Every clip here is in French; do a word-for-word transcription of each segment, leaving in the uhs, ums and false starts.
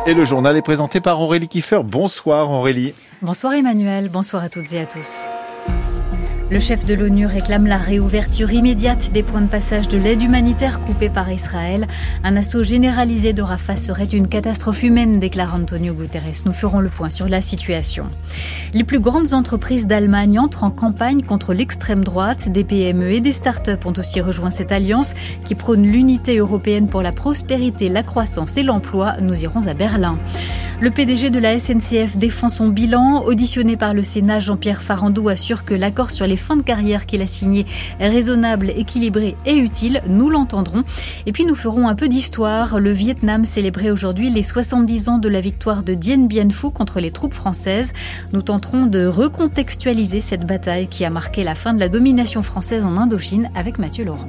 Et le journal est présenté par Aurélie Kiefer. Bonsoir Aurélie. Bonsoir Emmanuel, bonsoir à toutes et à tous. Le chef de l'ONU réclame la réouverture immédiate des points de passage de l'aide humanitaire coupés par Israël. Un assaut généralisé de Rafah serait une catastrophe humaine, déclare Antonio Guterres. Nous ferons le point sur la situation. Les plus grandes entreprises d'Allemagne entrent en campagne contre l'extrême droite. Des P M E et des start-up ont aussi rejoint cette alliance qui prône l'unité européenne pour la prospérité, la croissance et l'emploi. Nous irons à Berlin. Le P D G de la S N C F défend son bilan. Auditionné par le Sénat, Jean-Pierre Farandou assure que l'accord sur les fins de carrière qu'il a signé est raisonnable, équilibré et utile. Nous l'entendrons. Et puis nous ferons un peu d'histoire. Le Vietnam célébrait aujourd'hui les soixante-dix ans de la victoire de Dien Bien Phu contre les troupes françaises. Nous tenterons de recontextualiser cette bataille qui a marqué la fin de la domination française en Indochine avec Mathieu Laurent.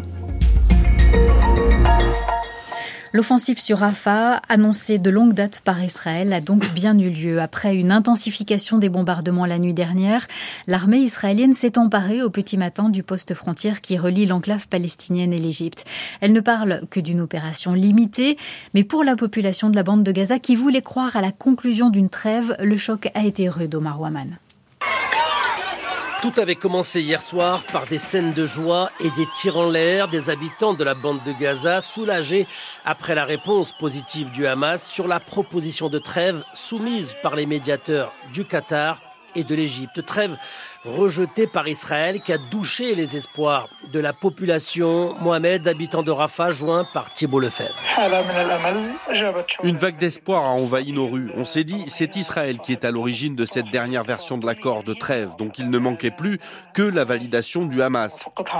L'offensive sur Rafah, annoncée de longue date par Israël, a donc bien eu lieu. Après une intensification des bombardements la nuit dernière, l'armée israélienne s'est emparée au petit matin du poste frontière qui relie l'enclave palestinienne et l'Égypte. Elle ne parle que d'une opération limitée, mais pour la population de la bande de Gaza qui voulait croire à la conclusion d'une trêve, le choc a été rude, Omar Ouaman. Tout avait commencé hier soir par des scènes de joie et des tirs en l'air des habitants de la bande de Gaza, soulagés après la réponse positive du Hamas sur la proposition de trêve soumise par les médiateurs du Qatar et de l'Égypte. Trêve rejetée par Israël qui a douché les espoirs de la population. Mohamed, habitant de Rafah, joint par Thibault Lefebvre. Une vague d'espoir a envahi nos rues. On s'est dit, c'est Israël qui est à l'origine de cette dernière version de l'accord de trêve. Donc il ne manquait plus que la validation du Hamas.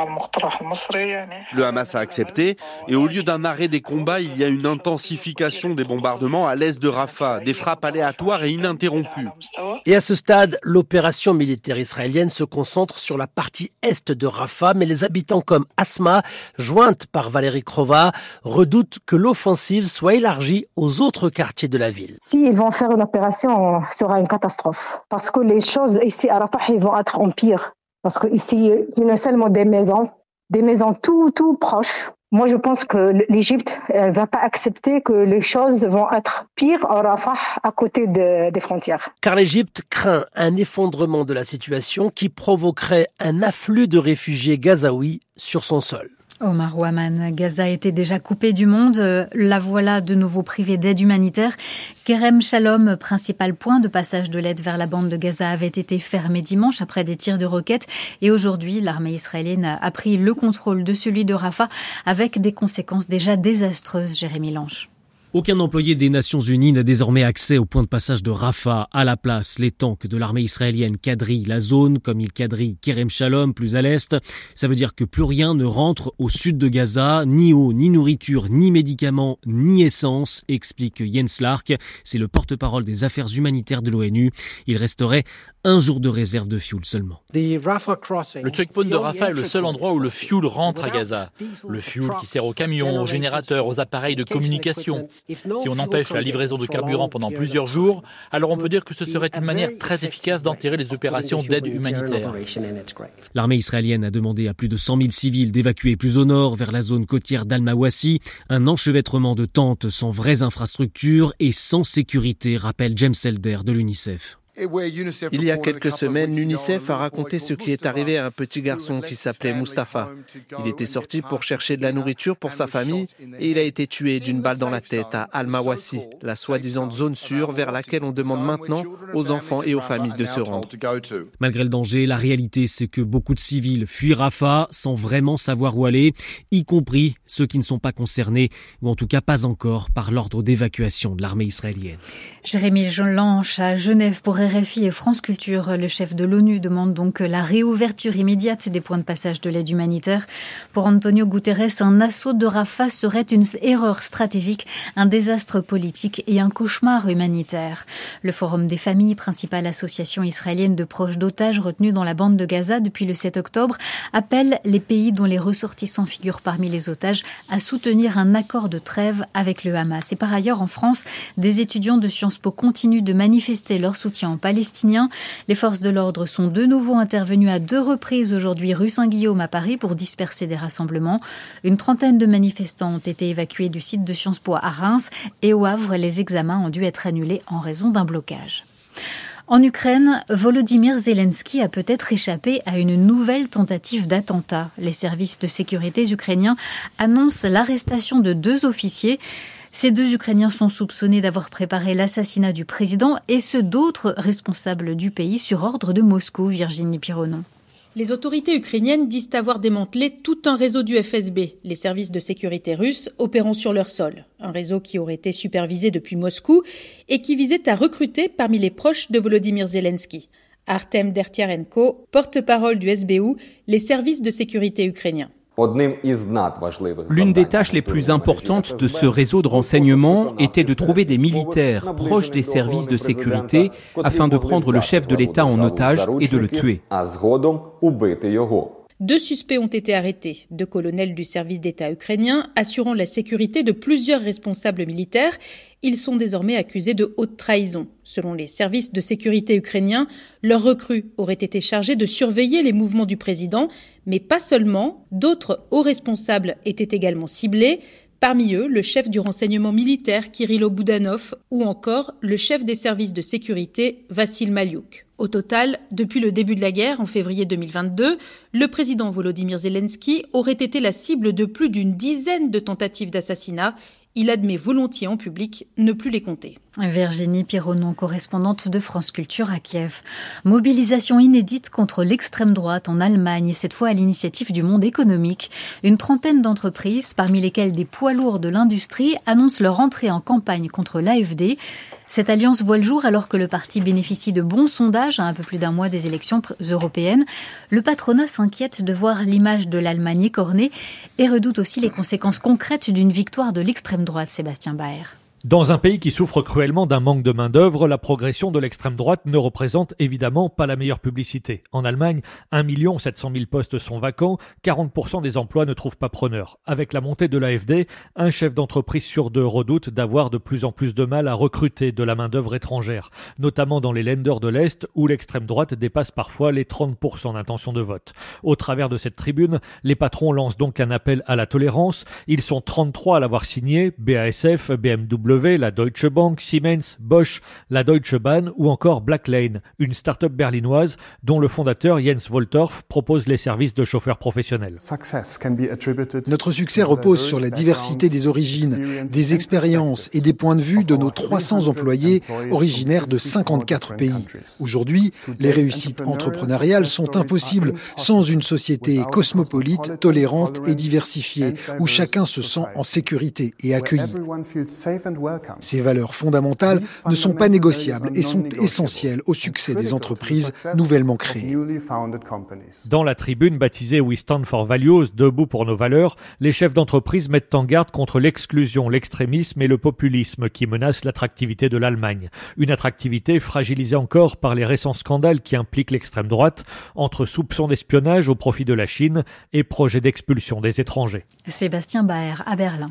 Le Hamas a accepté et au lieu d'un arrêt des combats, il y a une intensification des bombardements à l'est de Rafah. Des frappes aléatoires et ininterrompues. Et à ce stade, l'opération militaire israélienne se concentre sur la partie est de Rafah, mais les habitants comme Asma, jointe par Valérie Crova, redoutent que l'offensive soit élargie aux autres quartiers de la ville. S'ils vont faire une opération, ce sera une catastrophe. Parce que les choses ici à Rafah ils vont être en pire. Parce qu'ici, il y a seulement des maisons, des maisons tout, tout proches. Moi, je pense que l'Égypte ne va pas accepter que les choses vont être pires en Rafah à côté de, des frontières. Car l'Égypte craint un effondrement de la situation qui provoquerait un afflux de réfugiés gazaouis sur son sol. Omar Ouaman, Gaza était déjà coupée du monde. La voilà de nouveau privée d'aide humanitaire. Kerem Shalom, principal point de passage de l'aide vers la bande de Gaza, avait été fermé dimanche après des tirs de roquettes. Et aujourd'hui, l'armée israélienne a pris le contrôle de celui de Rafah avec des conséquences déjà désastreuses. Jérémy Lange. Aucun employé des Nations Unies n'a désormais accès au point de passage de Rafah. À la place, les tanks de l'armée israélienne quadrillent la zone, comme ils quadrillent Kerem Shalom, plus à l'est. Ça veut dire que plus rien ne rentre au sud de Gaza, ni eau, ni nourriture, ni médicaments, ni essence, explique Jens Lark. C'est le porte-parole des affaires humanitaires de l'ONU. Il resterait un jour de réserve de fuel seulement. Le checkpoint de Rafah est le seul endroit où le fuel rentre à Gaza. Le fuel qui sert aux camions, aux générateurs, aux appareils de communication. Si on empêche la livraison de carburant pendant plusieurs jours, alors on peut dire que ce serait une manière très efficace d'enterrer les opérations d'aide humanitaire. L'armée israélienne a demandé à plus de cent mille civils d'évacuer plus au nord, vers la zone côtière d'Al-Mawassi. Un enchevêtrement de tentes sans vraies infrastructures et sans sécurité, rappelle James Elder de l'UNICEF. Il y a quelques semaines, l'UNICEF a raconté ce qui est arrivé à un petit garçon qui s'appelait Mustapha. Il était sorti pour chercher de la nourriture pour sa famille et il a été tué d'une balle dans la tête à Al-Mawassi, la soi-disant zone sûre vers laquelle on demande maintenant aux enfants et aux familles de se rendre. Malgré le danger, la réalité c'est que beaucoup de civils fuient Rafah sans vraiment savoir où aller, y compris ceux qui ne sont pas concernés, ou en tout cas pas encore, par l'ordre d'évacuation de l'armée israélienne. Jérémy Lange à Genève pour R F I et France Culture. Le chef de l'ONU demande donc la réouverture immédiate des points de passage de l'aide humanitaire. Pour Antonio Guterres, un assaut de Rafah serait une erreur stratégique, un désastre politique et un cauchemar humanitaire. Le Forum des familles, principale association israélienne de proches d'otages retenus dans la bande de Gaza depuis le sept octobre, appelle les pays dont les ressortissants figurent parmi les otages à soutenir un accord de trêve avec le Hamas. Et par ailleurs, en France, des étudiants de Sciences Po continuent de manifester leur soutien rassemblements palestiniens. Les forces de l'ordre sont de nouveau intervenues à deux reprises aujourd'hui rue Saint-Guillaume à Paris pour disperser des rassemblements. Une trentaine de manifestants ont été évacués du site de Sciences Po à Reims et au Havre, les examens ont dû être annulés en raison d'un blocage. En Ukraine, Volodymyr Zelensky a peut-être échappé à une nouvelle tentative d'attentat. Les services de sécurité ukrainiens annoncent l'arrestation de deux officiers. Ces deux Ukrainiens sont soupçonnés d'avoir préparé l'assassinat du président et ceux d'autres responsables du pays sur ordre de Moscou. Virginie Pironon. Les autorités ukrainiennes disent avoir démantelé tout un réseau du F S B, les services de sécurité russes opérant sur leur sol. Un réseau qui aurait été supervisé depuis Moscou et qui visait à recruter parmi les proches de Volodymyr Zelensky. Artem Dertyarenko, porte-parole du S B U, les services de sécurité ukrainiens. L'une des tâches les plus importantes de ce réseau de renseignement était de trouver des militaires proches des services de sécurité afin de prendre le chef de l'État en otage et de le tuer. Deux suspects ont été arrêtés, deux colonels du service d'État ukrainien assurant la sécurité de plusieurs responsables militaires. Ils sont désormais accusés de haute trahison. Selon les services de sécurité ukrainiens, leurs recrues auraient été chargés de surveiller les mouvements du président, mais pas seulement. D'autres hauts responsables étaient également ciblés. Parmi eux, le chef du renseignement militaire, Kirilo Boudanov, ou encore le chef des services de sécurité, Vassil Maliouk. Au total, depuis le début de la guerre, en février deux mille vingt-deux, le président Volodymyr Zelensky aurait été la cible de plus d'une dizaine de tentatives d'assassinat. Il admet volontiers en public ne plus les compter. Virginie Pironon, correspondante de France Culture à Kiev. Mobilisation inédite contre l'extrême droite en Allemagne, cette fois à l'initiative du Monde économique. Une trentaine d'entreprises, parmi lesquelles des poids lourds de l'industrie, annoncent leur entrée en campagne contre l'A F D. Cette alliance voit le jour alors que le parti bénéficie de bons sondages à un peu plus d'un mois des élections européennes. Le patronat s'inquiète de voir l'image de l'Allemagne écornée et redoute aussi les conséquences concrètes d'une victoire de l'extrême droite. Sébastien Baer. Dans un pays qui souffre cruellement d'un manque de main-d'œuvre, la progression de l'extrême droite ne représente évidemment pas la meilleure publicité. En Allemagne, un million sept cent mille postes sont vacants, quarante pour cent des emplois ne trouvent pas preneur. Avec la montée de l'A F D, un chef d'entreprise sur deux redoute d'avoir de plus en plus de mal à recruter de la main-d'œuvre étrangère, notamment dans les Länder de l'Est où l'extrême droite dépasse parfois les trente pour cent d'intention de vote. Au travers de cette tribune, les patrons lancent donc un appel à la tolérance. Ils sont trente-trois à l'avoir signé, B A S F, B M W, la Deutsche Bank, Siemens, Bosch, la Deutsche Bahn ou encore Blacklane, une start-up berlinoise dont le fondateur Jens Woltorf propose les services de chauffeurs professionnels. Notre succès repose sur la diversité des origines, des expériences et des points de vue de nos trois cents employés originaires de cinquante-quatre pays. Aujourd'hui, les réussites entrepreneuriales sont impossibles sans une société cosmopolite, tolérante et diversifiée, où chacun se sent en sécurité et accueilli. Ces valeurs fondamentales ne sont pas négociables et sont essentielles au succès des entreprises nouvellement créées. Dans la tribune baptisée We Stand for Values, debout pour nos valeurs, les chefs d'entreprise mettent en garde contre l'exclusion, l'extrémisme et le populisme qui menacent l'attractivité de l'Allemagne. Une attractivité fragilisée encore par les récents scandales qui impliquent l'extrême droite, entre soupçons d'espionnage au profit de la Chine et projets d'expulsion des étrangers. Sébastien Baer à Berlin.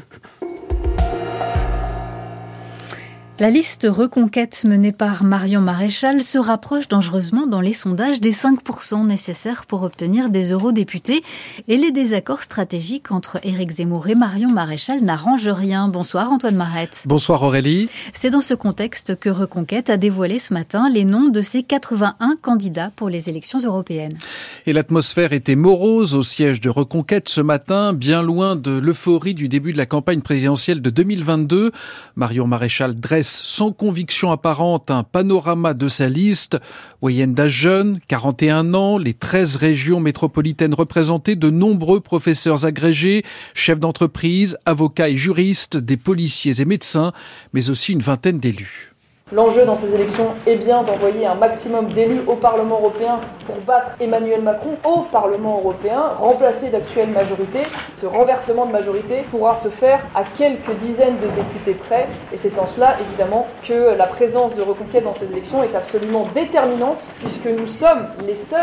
La liste Reconquête menée par Marion Maréchal se rapproche dangereusement dans les sondages des cinq pour cent nécessaires pour obtenir des eurodéputés. Et les désaccords stratégiques entre Éric Zemmour et Marion Maréchal n'arrangent rien. Bonsoir Antoine Marette. Bonsoir Aurélie. C'est dans ce contexte que Reconquête a dévoilé ce matin les noms de ses quatre-vingt-un candidats pour les élections européennes. Et l'atmosphère était morose au siège de Reconquête ce matin, bien loin de l'euphorie du début de la campagne présidentielle de deux mille vingt-deux. Marion Maréchal dresse sans conviction apparente un panorama de sa liste. Moyenne d'âge jeune, quarante et un ans, les treize régions métropolitaines représentées, de nombreux professeurs agrégés, chefs d'entreprise, avocats et juristes, des policiers et médecins, mais aussi une vingtaine d'élus. L'enjeu dans ces élections est bien d'envoyer un maximum d'élus au Parlement européen pour battre Emmanuel Macron au Parlement européen, remplacer d'actuelle majorité. Ce renversement de majorité pourra se faire à quelques dizaines de députés près, et c'est en cela évidemment que la présence de Reconquête dans ces élections est absolument déterminante, puisque nous sommes les seuls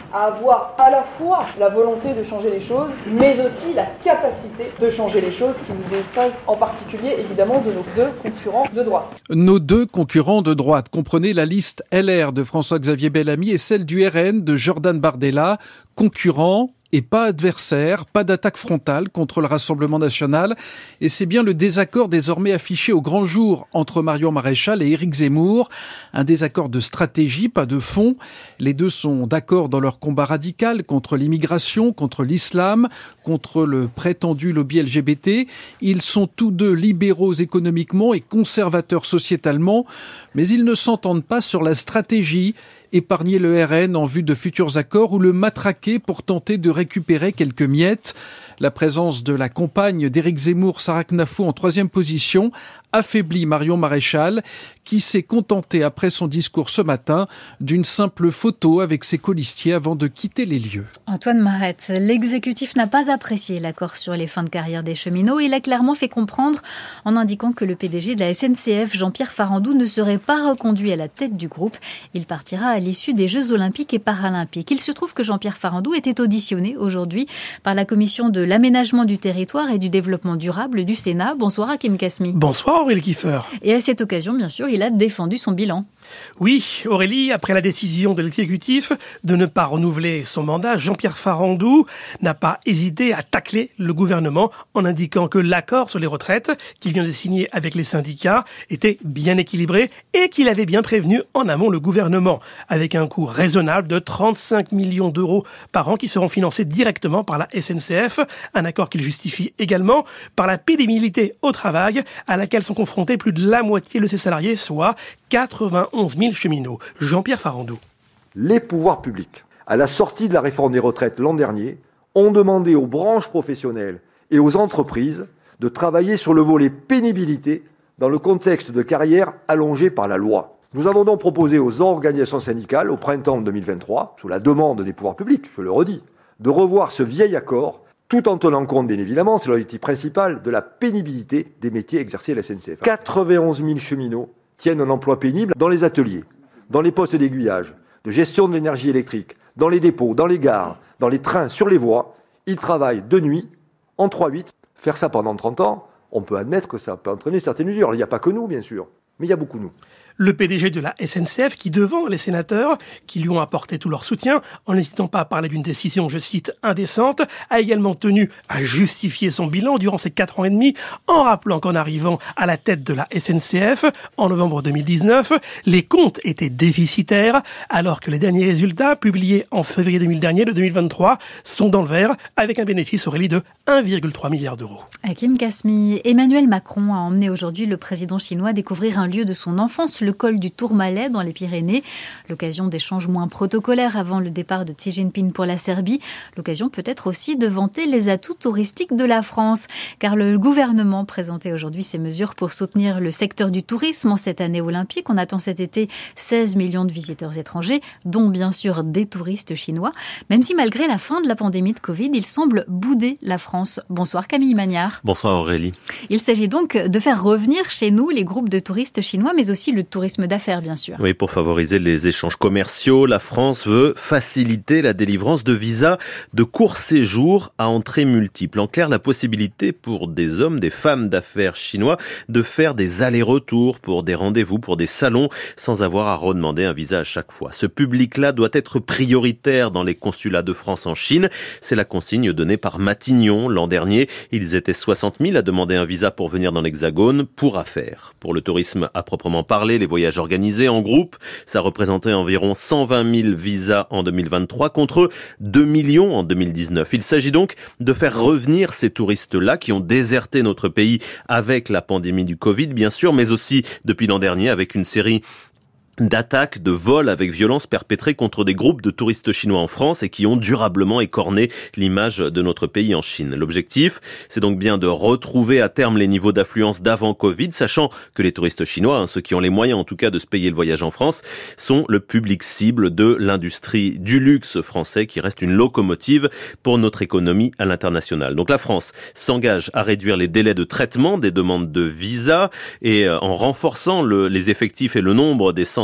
à avoir à la fois la volonté de changer les choses, mais aussi la capacité de changer les choses qui nous distingue en particulier évidemment de nos deux concurrents de droite. Nos deux concurrents de droite, comprenez la liste L R de François-Xavier Bellamy et celle du R N de Jordan Bardella, concurrents et pas adversaire, pas d'attaque frontale contre le Rassemblement national. Et c'est bien le désaccord désormais affiché au grand jour entre Marion Maréchal et Éric Zemmour. Un désaccord de stratégie, pas de fond. Les deux sont d'accord dans leur combat radical contre l'immigration, contre l'islam, contre le prétendu lobby L G B T. Ils sont tous deux libéraux économiquement et conservateurs sociétalement, mais ils ne s'entendent pas sur la stratégie. Épargner le R N en vue de futurs accords ou le matraquer pour tenter de récupérer quelques miettes. La présence de la compagne d'Éric Zemmour, Sarah Knafou, en troisième position, affaiblit Marion Maréchal, qui s'est contentée après son discours ce matin d'une simple photo avec ses colistiers avant de quitter les lieux. Antoine Marette, l'exécutif n'a pas apprécié l'accord sur les fins de carrière des cheminots. Il a clairement fait comprendre en indiquant que le P D G de la S N C F, Jean-Pierre Farandou, ne serait pas reconduit à la tête du groupe. Il partira à l'issue des Jeux Olympiques et Paralympiques. Il se trouve que Jean-Pierre Farandou était auditionné aujourd'hui par la commission de l'aménagement du territoire et du développement durable du Sénat. Bonsoir Hakim Kasmi. Bonsoir Aurélie Kiefer. Et à cette occasion, bien sûr, il a défendu son bilan. Oui, Aurélie, après la décision de l'exécutif de ne pas renouveler son mandat, Jean-Pierre Farandou n'a pas hésité à tacler le gouvernement en indiquant que l'accord sur les retraites qu'il vient de signer avec les syndicats était bien équilibré et qu'il avait bien prévenu en amont le gouvernement, avec un coût raisonnable de trente-cinq millions d'euros par an qui seront financés directement par la S N C F, un accord qu'il justifie également par la pénibilité au travail à laquelle sont confrontés plus de la moitié de ses salariés, soit quatre-vingt-onze mille cheminots. Jean-Pierre Farandou. Les pouvoirs publics, à la sortie de la réforme des retraites l'an dernier, ont demandé aux branches professionnelles et aux entreprises de travailler sur le volet pénibilité dans le contexte de carrières allongées par la loi. Nous avons donc proposé aux organisations syndicales, au printemps deux mille vingt-trois, sous la demande des pouvoirs publics, je le redis, de revoir ce vieil accord, tout en tenant compte, bien évidemment, c'est l'objectif principal, de la pénibilité des métiers exercés à la S N C F. quatre-vingt-onze mille cheminots tiennent un emploi pénible dans les ateliers, dans les postes d'aiguillage, de gestion de l'énergie électrique, dans les dépôts, dans les gares, dans les trains, sur les voies. Ils travaillent de nuit, en trois huit. Faire ça pendant trente ans, on peut admettre que ça peut entraîner certaines usures. Il n'y a pas que nous, bien sûr, mais il y a beaucoup nous. Le P D G de la S N C F qui, devant les sénateurs, qui lui ont apporté tout leur soutien, en n'hésitant pas à parler d'une décision, je cite, indécente, a également tenu à justifier son bilan durant ces quatre ans et demi, en rappelant qu'en arrivant à la tête de la S N C F, en novembre deux mille dix-neuf, les comptes étaient déficitaires, alors que les derniers résultats, publiés en février deux mille dernier, de deux mille vingt-trois, sont dans le vert, avec un bénéfice, Aurélie, de un virgule trois milliard d'euros. Hakim Kasmi, Emmanuel Macron a emmené aujourd'hui le président chinois découvrir un lieu de son enfance, le col du Tourmalet dans les Pyrénées. L'occasion d'échanges moins protocolaires avant le départ de Xi Jinping pour la Serbie. L'occasion peut-être aussi de vanter les atouts touristiques de la France. Car le gouvernement présentait aujourd'hui ses mesures pour soutenir le secteur du tourisme en cette année olympique. On attend cet été seize millions de visiteurs étrangers, dont bien sûr des touristes chinois. Même si malgré la fin de la pandémie de Covid, il semble bouder la France. Bonsoir Camille Magnard. Bonsoir Aurélie. Il s'agit donc de faire revenir chez nous les groupes de touristes chinois, mais aussi le tourisme d'affaires, bien sûr. Oui, pour favoriser les échanges commerciaux, la France veut faciliter la délivrance de visas de court séjour à entrées multiples. En clair, la possibilité pour des hommes, des femmes d'affaires chinois de faire des allers-retours pour des rendez-vous, pour des salons, sans avoir à redemander un visa à chaque fois. Ce public-là doit être prioritaire dans les consulats de France en Chine. C'est la consigne donnée par Matignon l'an dernier. Ils étaient soixante mille à demander un visa pour venir dans l'Hexagone pour affaires. Pour le tourisme à proprement parler, les voyages organisés en groupe, ça représentait environ cent vingt mille visas en deux mille vingt-trois contre deux millions en deux mille dix-neuf. Il s'agit donc de faire revenir ces touristes-là qui ont déserté notre pays avec la pandémie du Covid, bien sûr, mais aussi depuis l'an dernier avec une série d'attaques, de vols avec violence perpétrés contre des groupes de touristes chinois en France et qui ont durablement écorné l'image de notre pays en Chine. L'objectif, c'est donc bien de retrouver à terme les niveaux d'affluence d'avant Covid, sachant que les touristes chinois, hein, ceux qui ont les moyens en tout cas de se payer le voyage en France, sont le public cible de l'industrie du luxe français qui reste une locomotive pour notre économie à l'international. Donc la France s'engage à réduire les délais de traitement des demandes de visa et euh, en renforçant le, les effectifs et le nombre des centres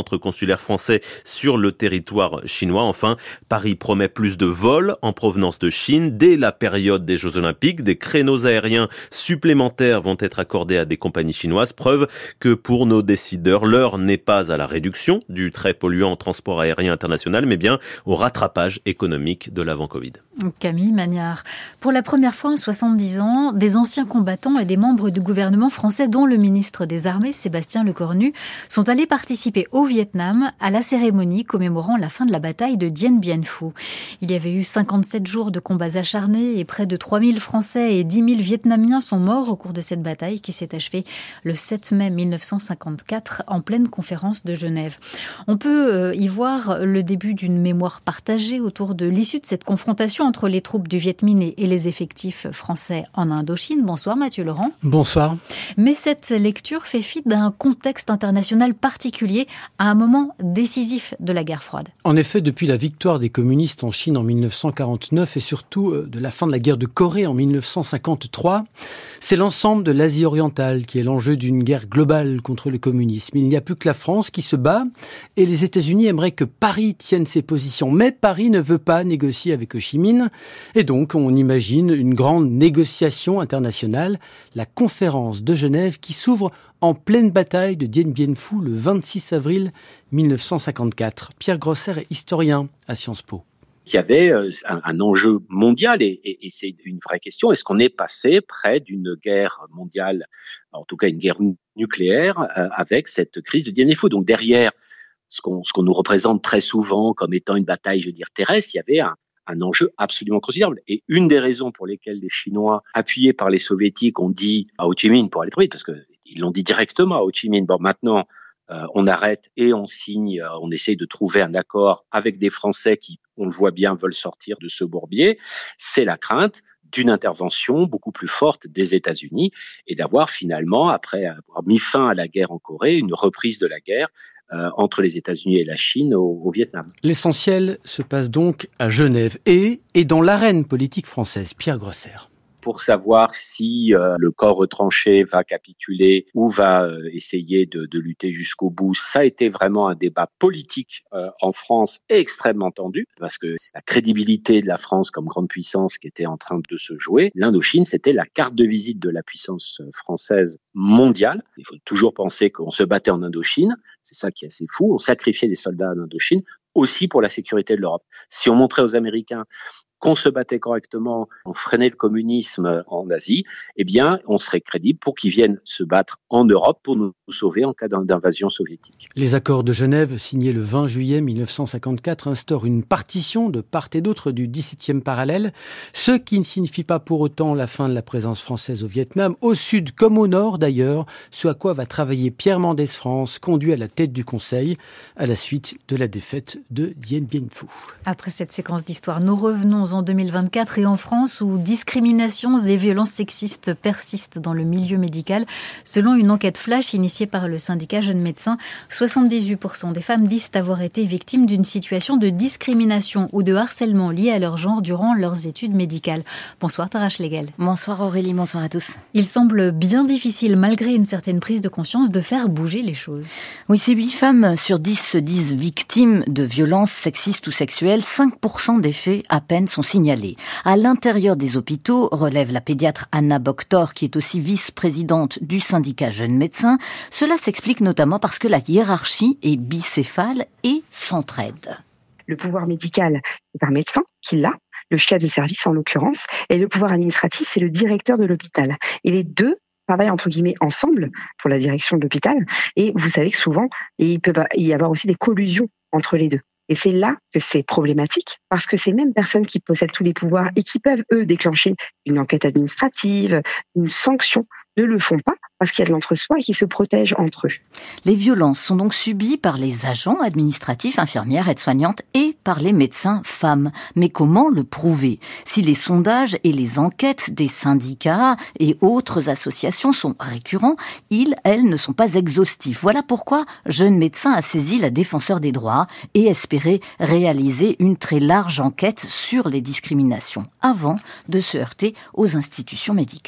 centres consulaires français sur le territoire chinois. Enfin, Paris promet plus de vols en provenance de Chine dès la période des Jeux Olympiques. Des créneaux aériens supplémentaires vont être accordés à des compagnies chinoises. Preuve que pour nos décideurs, l'heure n'est pas à la réduction du très polluant transport aérien international, mais bien au rattrapage économique de l'avant-Covid. Camille Magnard. Pour la première fois en soixante-dix ans, des anciens combattants et des membres du gouvernement français, dont le ministre des Armées, Sébastien Lecornu, sont allés participer au Vietnam à la cérémonie commémorant la fin de la bataille de Dien Bien Phu. Il y avait eu cinquante-sept jours de combats acharnés et près de trois mille Français et dix mille Vietnamiens sont morts au cours de cette bataille qui s'est achevée le sept mai mille neuf cent cinquante-quatre en pleine conférence de Genève. On peut y voir le début d'une mémoire partagée autour de l'issue de cette confrontation entre les troupes du Viet Minh et les effectifs français en Indochine. Bonsoir Mathieu Laurent. Bonsoir. Mais cette lecture fait fi d'un contexte international particulier à un moment décisif de la guerre froide. En effet, depuis la victoire des communistes en Chine en mille neuf cent quarante-neuf et surtout de la fin de la guerre de Corée en mille neuf cent cinquante-trois, c'est l'ensemble de l'Asie orientale qui est l'enjeu d'une guerre globale contre le communisme. Il n'y a plus que la France qui se bat et les États-Unis aimeraient que Paris tienne ses positions. Mais Paris ne veut pas négocier avec Ho Chi Minh et donc on imagine une grande négociation internationale, la conférence de Genève qui s'ouvre en pleine bataille de Dien Bien Phu le vingt-six avril mille neuf cent cinquante-quatre. Pierre Grosser est historien à Sciences Po. Il y avait un, un enjeu mondial et, et, et c'est une vraie question. Est-ce qu'on est passé près d'une guerre mondiale, en tout cas une guerre nucléaire, euh, avec cette crise de Dien Bien Phu? Donc derrière ce qu'on, ce qu'on nous représente très souvent comme étant une bataille, je veux dire, terrestre, il y avait un, un enjeu absolument considérable. Et une des raisons pour lesquelles les Chinois, appuyés par les Soviétiques, ont dit à Ho Chi Minh, pour aller trop vite, parce qu'ils l'ont dit directement à Ho Chi Minh, bon maintenant, Euh, on arrête et on signe, euh, on essaye de trouver un accord avec des Français qui, on le voit bien, veulent sortir de ce bourbier, c'est la crainte d'une intervention beaucoup plus forte des États-Unis et d'avoir finalement, après avoir mis fin à la guerre en Corée, une reprise de la guerre euh, entre les États-Unis et la Chine au, au Vietnam. L'essentiel se passe donc à Genève et, et dans l'arène politique française. Pierre Grosser. Pour savoir si euh, le corps retranché va capituler ou va euh, essayer de, de lutter jusqu'au bout. Ça a été vraiment un débat politique euh, en France extrêmement tendu parce que c'est la crédibilité de la France comme grande puissance qui était en train de se jouer. L'Indochine, c'était la carte de visite de la puissance française mondiale. Il faut toujours penser qu'on se battait en Indochine. C'est ça qui est assez fou. On sacrifiait des soldats en Indochine aussi pour la sécurité de l'Europe. Si on montrait aux Américains qu'on se battait correctement, on freinait le communisme en Asie, eh bien, on serait crédible pour qu'ils viennent se battre en Europe pour nous sauver en cas d'invasion soviétique. Les accords de Genève, signés le vingt juillet mille neuf cent cinquante-quatre, instaurent une partition de part et d'autre du dix-septième parallèle, ce qui ne signifie pas pour autant la fin de la présence française au Vietnam, au sud comme au nord d'ailleurs, ce à quoi va travailler Pierre Mendès France, conduit à la tête du Conseil, à la suite de la défaite de Dien Bien Phu. Après cette séquence d'histoire, nous revenons en deux mille vingt-quatre et en France où discriminations et violences sexistes persistent dans le milieu médical. Selon une enquête flash initiée par le syndicat Jeunes Médecins, soixante-dix-huit pour cent des femmes disent avoir été victimes d'une situation de discrimination ou de harcèlement lié à leur genre durant leurs études médicales. Bonsoir Tara Schlegel. Bonsoir Aurélie, bonsoir à tous. Il semble bien difficile, malgré une certaine prise de conscience, de faire bouger les choses. Oui, si huit femmes sur dix se disent victimes de violences sexistes ou sexuelles, cinq pour cent des faits à peine sont signalés. À l'intérieur des hôpitaux, relève la pédiatre Anna Boctor, qui est aussi vice-présidente du syndicat Jeunes Médecins, cela s'explique notamment parce que la hiérarchie est bicéphale et s'entraide. Le pouvoir médical, c'est un médecin qui l'a, le chef de service en l'occurrence, et le pouvoir administratif, c'est le directeur de l'hôpital. Et les deux travaillent entre guillemets ensemble pour la direction de l'hôpital, et vous savez que souvent, il peut y avoir aussi des collusions entre les deux. Et c'est là que c'est problématique, parce que ces mêmes personnes qui possèdent tous les pouvoirs et qui peuvent, eux, déclencher une enquête administrative, une sanction, ne le font pas parce qu'il y a de l'entre-soi et qu'ils se protègent entre eux. Les violences sont donc subies par les agents administratifs, infirmières, aides-soignantes et par les médecins femmes. Mais comment le prouver? Si les sondages et les enquêtes des syndicats et autres associations sont récurrents, ils, elles, ne sont pas exhaustifs. Voilà pourquoi Jeunes Médecins a saisi la Défenseure des droits et espérait réaliser une très large enquête sur les discriminations avant de se heurter aux institutions médicales.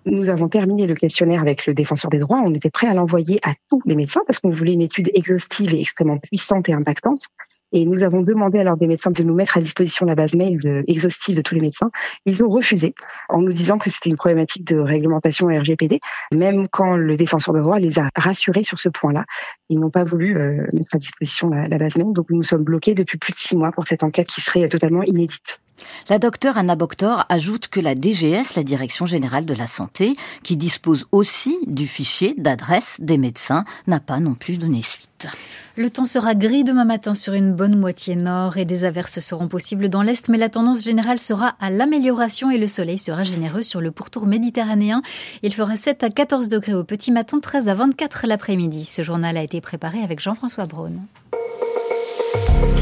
Nous avons terminé le questionnaire avec le défenseur des droits. On était prêt à l'envoyer à tous les médecins parce qu'on voulait une étude exhaustive et extrêmement puissante et impactante. Et nous avons demandé à l'ordre des médecins de nous mettre à disposition la base mail de, exhaustive de tous les médecins. Ils ont refusé en nous disant que c'était une problématique de réglementation R G P D, même quand le défenseur des droits les a rassurés sur ce point-là. Ils n'ont pas voulu euh, mettre à disposition la, la base mail. Donc nous sommes bloqués depuis plus de six mois pour cette enquête qui serait totalement inédite. La docteure Anna Boktor ajoute que la D G S, la Direction Générale de la Santé, qui dispose aussi du fichier d'adresse des médecins, n'a pas non plus donné suite. Le temps sera gris demain matin sur une bonne moitié nord et des averses seront possibles dans l'est, mais la tendance générale sera à l'amélioration et le soleil sera généreux sur le pourtour méditerranéen. Il fera sept à quatorze degrés au petit matin, treize à vingt-quatre l'après-midi. Ce journal a été préparé avec Jean-François Braun.